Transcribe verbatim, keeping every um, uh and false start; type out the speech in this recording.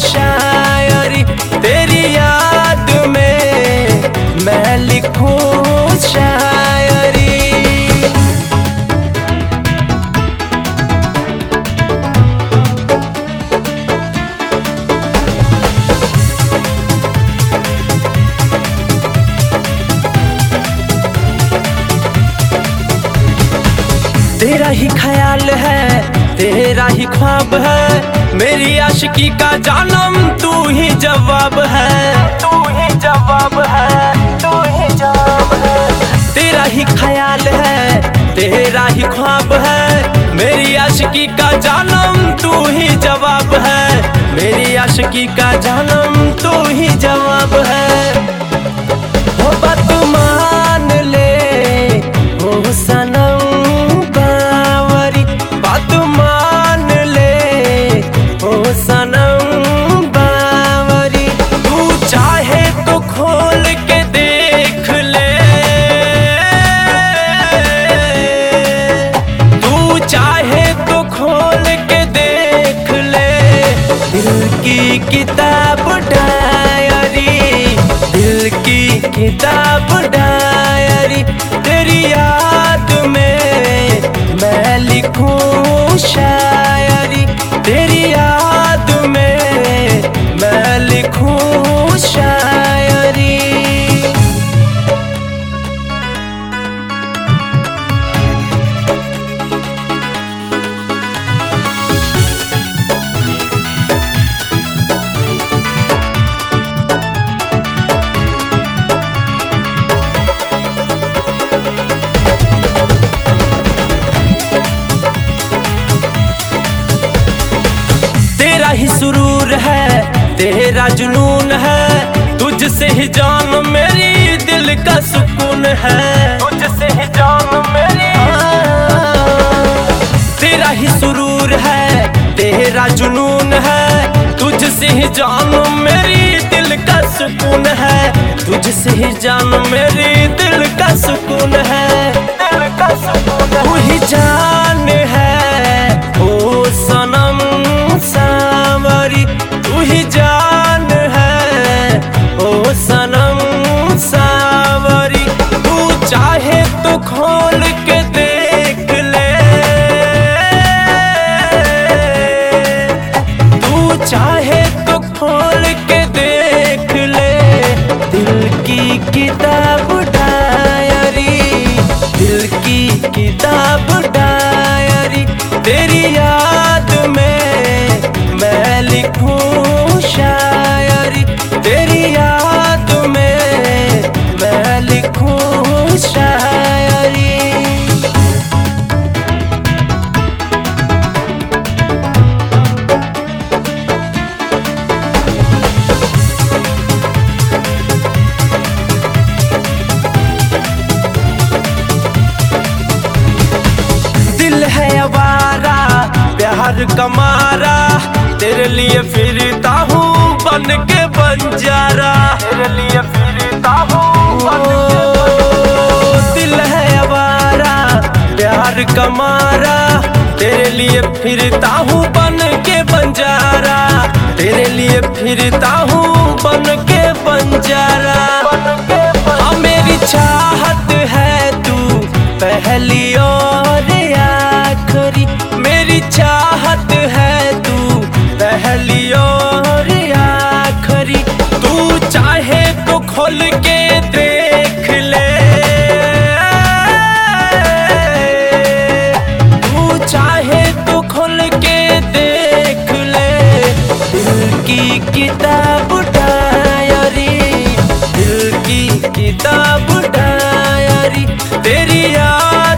शायरी, तेरी याद में मैं लिखूं शायरी। तेरा ही ख्याल है, तेरा ही ख्वाब है, मेरी आशिकी का जानम तू ही जवाब है, तू ही जवाब है, तू ही जवाब है। तेरा ही ख्याल है, तेरा ही ख्वाब है, मेरी आशिकी का जानम तू ही जवाब है, मेरी आशिकी का जानम तू ही जवाब है। हो बात मान ले हो सनम, सनम बावरी, तू चाहे तो खोल के देख ले, तू चाहे तो खोल के देख ले, दिल की किताब डायरी, दिल की किताब डायरी, तेरी याद में मैं लिखूं शायरी, तेरी याद में मैं लिखूं शायरी। तेरा ही सुरूर है, तेरा जुनून है, तुझसे ही जान मेरी दिल का सुकून है, तुझसे ही जान मेरी। तेरा ही सुरूर है, तेरा जुनून है, तुझसे ही जान मेरी दिल का सुकून है, तुझसे ही जान मेरी दिल का सुकून है, दिल का सुकून है। तू ही जान है ओ सनम सावरी, तू ही जान है ओ सनम सावरी, तू चाहे तो खोल के देख ले, तू चाहे तो खोल के देख ले, दिल की किताब डायरी, दिल की किताब डायरी, तेरी याद में मैं लिखूं शायरी, तेरी याद में मैं लिखूं शायरी। दिल है आवारा प्यार कमारा, तेरे लिए फिरता हूँ बन के बंजारा, तेरे लिए फिरता हूँ बन के। दिल है आवारा प्यार कमारा, तेरे लिए फिरता हूँ बन के बंजारा, तेरे लिए फिरता हूँ बन के बंजारा। हाँ मेरी चाहत है तू पहली और आखिरी, मेरी चाहत है तू पहली और आखिरी, तू चाहे तो खोल के देख ले, तू चाहे तो खोल के देख ले, दिल की किताब डायरी, दिल की किताब डायरी, तेरी याद